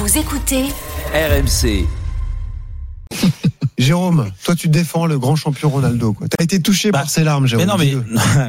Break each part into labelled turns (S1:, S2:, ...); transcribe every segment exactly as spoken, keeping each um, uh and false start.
S1: Vous écoutez
S2: R M C.
S3: Jérôme, toi tu défends le grand champion Ronaldo, quoi. T'as été touché bah, par ses larmes, Jérôme.
S4: Mais non, mais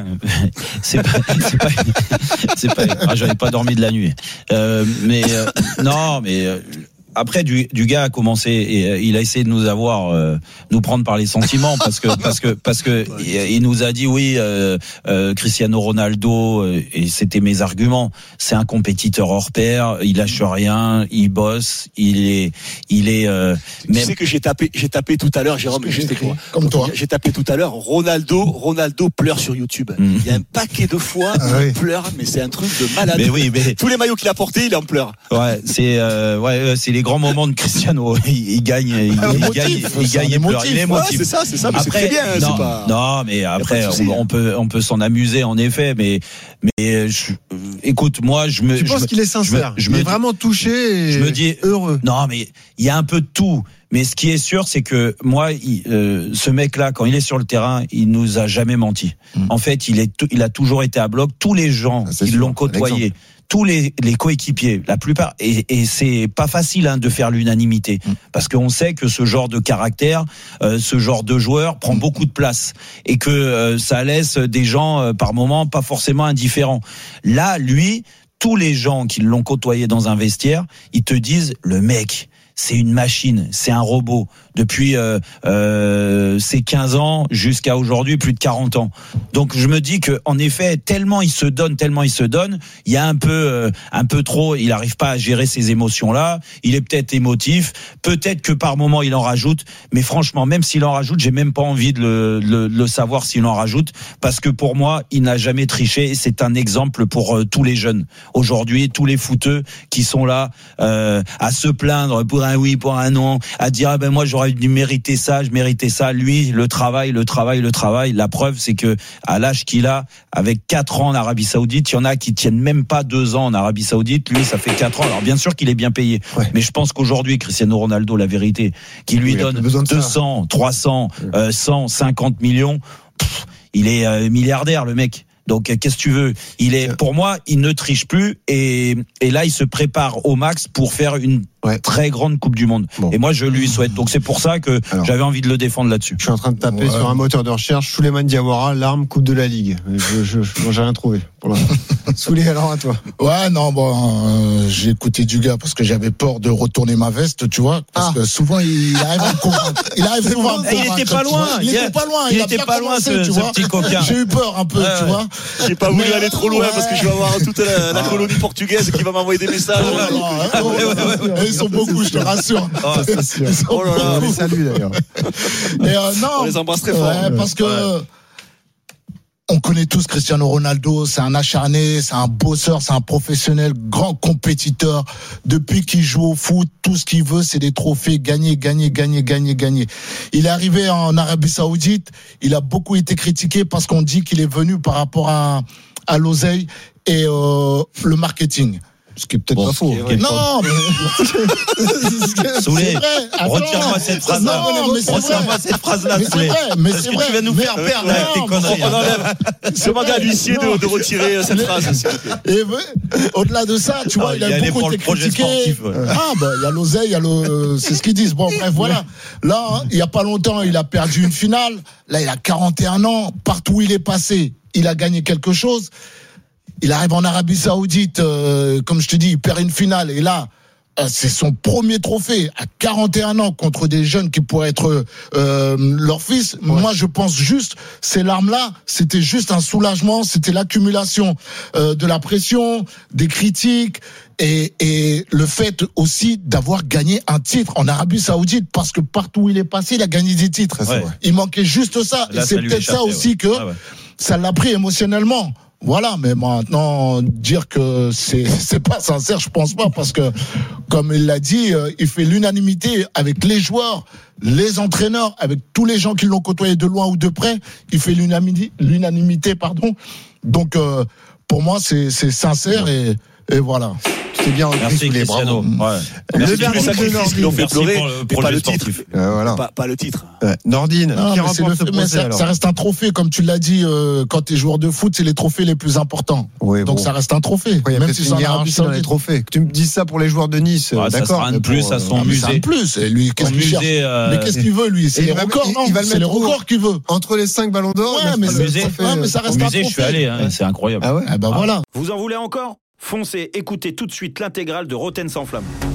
S4: c'est pas, c'est pas, c'est pas. Ah, j'avais pas dormi de la nuit. Euh, mais euh, non, mais. Euh, Après, du, du gars a commencé et euh, il a essayé de nous avoir, euh, nous prendre par les sentiments parce que parce que parce que il, il nous a dit oui, euh, euh, Cristiano Ronaldo euh, et c'était mes arguments. C'est un compétiteur hors pair, il lâche rien, il bosse, il est il est. Euh,
S5: tu même... sais que j'ai tapé j'ai tapé tout à l'heure, Jérôme, juste quoi, comme toi. J'ai tapé tout à l'heure. Ronaldo Ronaldo pleure sur YouTube. Mm. Il y a un paquet de fois ah, il oui. pleure, mais c'est un truc de malade.
S4: Mais oui, mais
S5: tous les maillots qu'il a portés, il en pleure.
S4: Ouais, c'est euh, ouais, c'est les grands moments de Cristiano. Il, il gagne, il,
S5: ah,
S4: il
S5: motif,
S4: gagne, il gagne et pleure. Il est émotif.
S5: Ouais, c'est ça, c'est ça. Mais après, c'est très bien.
S4: Non,
S5: c'est pas...
S4: non, mais après, on, on peut, on peut s'en amuser en effet. Mais, mais, je, écoute, moi, je me.
S3: Tu penses
S4: je,
S3: qu'il est sincère? Je me, il est dis, vraiment touché et
S4: je me dis
S3: heureux.
S4: Non, mais il y a un peu de tout. Mais ce qui est sûr, c'est que moi, il, euh, ce mec-là, quand il est sur le terrain, il nous a jamais menti. Mmh. En fait, il est, il a toujours été à bloc. Tous les gens qui l'ont côtoyé, tous les, les coéquipiers, la plupart, et, et c'est pas facile hein, de faire l'unanimité, mmh. parce qu'on sait que ce genre de caractère, euh, ce genre de joueur prend mmh. beaucoup de place et que euh, ça laisse des gens euh, par moments pas forcément indifférents. Là, lui, tous les gens qui l'ont côtoyé dans un vestiaire, ils te disent le mec. C'est une machine, c'est un robot. Depuis euh, euh, ses quinze ans jusqu'à aujourd'hui, plus de quarante ans. Donc je me dis que en effet, tellement il se donne, tellement il se donne, il y a un peu, euh, un peu trop. Il n'arrive pas à gérer ces émotions-là. Il est peut-être émotif, peut-être que par moment il en rajoute. Mais franchement, même s'il en rajoute, j'ai même pas envie de le, le, le savoir s'il en rajoute, parce que pour moi, il n'a jamais triché. Et c'est un exemple pour euh, tous les jeunes aujourd'hui, tous les footeux qui sont là euh, à se plaindre pour un oui, pour un non, à dire ah ben moi j'aurais dû mériter ça, je méritais ça. Lui, le travail, le travail, le travail. La preuve, c'est que à l'âge qu'il a, avec quatre ans en Arabie Saoudite, il y en a qui tiennent même pas deux ans en Arabie Saoudite. Lui, ça fait quatre ans. Alors bien sûr qu'il est bien payé, ouais. mais je pense qu'aujourd'hui, Cristiano Ronaldo, la vérité, qui lui oui, donne deux cents, trois cents, euh, cent cinquante millions, pff, il est euh, milliardaire le mec. Donc qu'est-ce que tu veux ? Il est, pour moi, il ne triche plus et et là il se prépare au max pour faire une ouais. très grande Coupe du Monde. Bon. Et moi je lui souhaite. Donc c'est pour ça que Alors, j'avais envie de le défendre là-dessus.
S3: Je suis en train de taper ouais. sur un moteur de recherche Souleymane Diawara, l'arme Coupe de la Ligue. Je, je, je moi, j'ai rien trouvé pour l'instant. Souley, alors à toi.
S6: Ouais non bon, euh, j'ai écouté du gars parce que j'avais peur de retourner ma veste, tu vois, parce ah. que souvent il arrive à me convaincre. Il arrive souvent à me convaincre.
S4: Il était pas loin.
S6: Il était pas loin.
S4: Il était pas loin ce, ce petit coquin.
S6: J'ai eu peur un peu,
S4: euh,
S6: tu vois.
S5: J'ai pas voulu mais aller trop loin ouais. parce que je vais avoir toute la, la colonie portugaise qui va m'envoyer des messages.
S6: Oh non, hein, oh, ouais, ouais, ouais. Ils sont beaucoup, je te rassure.
S3: Oh, c'est sûr.
S6: Ils sont
S3: oh là là, on les salue d'ailleurs.
S6: Et euh, non,
S5: on les embrasse très fort.
S6: Ouais, parce que ouais. on connaît tous Cristiano Ronaldo, c'est un acharné, c'est un bosseur, c'est un professionnel, grand compétiteur. Depuis qu'il joue au foot, tout ce qu'il veut, c'est des trophées, gagner, gagner, gagner, gagner, gagner. Il est arrivé en Arabie Saoudite, il a beaucoup été critiqué parce qu'on dit qu'il est venu par rapport à à l'oseille et euh, le marketing.
S3: Ce qui est peut-être bon, pas faux.
S6: Est non, mais
S4: Souley, retire-moi cette phrase-là.
S6: Non, mais c'est
S4: retire-moi cette phrase-là,
S6: mais c'est vrai, mais
S4: parce
S6: c'est
S4: que
S6: vrai.
S4: tu vas nous
S6: mais
S4: faire perdre avec tes conneries.
S5: On enlève. Demandez à l'huissier de, de retirer cette phrase.
S6: Et au-delà de ça, tu vois, ah, il a beaucoup été critiqué. Sportif, ouais. Ah, ben, il y a l'oseille, il y a le, c'est ce qu'ils disent. Bon, bref, voilà. Là, il y a pas longtemps, il a perdu une finale. Là, il a quarante et un ans. Partout où il est passé, il a gagné quelque chose. Il arrive en Arabie Saoudite, euh, comme je te dis, il perd une finale. Et là, euh, c'est son premier trophée à quarante et un ans contre des jeunes qui pourraient être euh, leur fils. Ouais. Moi, je pense juste, ces larmes-là, c'était juste un soulagement. C'était l'accumulation euh, de la pression, des critiques et, et le fait aussi d'avoir gagné un titre en Arabie Saoudite. Parce que partout où il est passé, il a gagné des titres. Ouais. Il manquait juste ça. Là, et c'est peut-être ça aussi ouais. que ah ouais. ça l'a pris émotionnellement. Voilà, mais maintenant dire que c'est c'est pas sincère, je pense pas, parce que comme il l'a dit, euh, il fait l'unanimité avec les joueurs, les entraîneurs, avec tous les gens qui l'ont côtoyé de loin ou de près. Il fait l'unanimité, l'unanimité, pardon. Donc euh, pour moi, c'est c'est sincère et et voilà.
S3: t'ai bien repris sous les bras.
S4: Ouais.
S3: Le verdict de Nordine.
S5: Fait pleurer, mais pas le titre.
S3: Euh, voilà.
S5: pas, pas le titre.
S3: Ouais. Nordine,
S6: non,
S3: qui
S6: remporte
S3: le
S6: ce procès, ça, ça reste un trophée, comme tu l'as dit, euh, quand t'es joueur de foot, c'est les trophées les plus importants.
S3: Oui,
S6: donc
S3: bon.
S6: ça reste un trophée.
S3: Après, même si c'est une Arabie dans les trophées. Que tu me dises ça pour les joueurs de Nice,
S4: ah,
S3: d'accord.
S4: Ça sera un plus à son
S6: ah,
S4: musée.
S6: C'est un plus. Et lui, qu'est-ce qu'il cherche euh... Mais qu'est-ce qu'il veut, lui? C'est les records, non? C'est les records qu'il veut.
S3: Entre les cinq ballons d'or.
S6: Ouais, mais ça reste un trophée.
S4: Je suis allé, c'est incroyable.
S6: Ah ouais. Ah bah voilà.
S1: Vous en voulez encore ? Foncez, écoutez tout de suite l'intégrale de Roten sans flamme.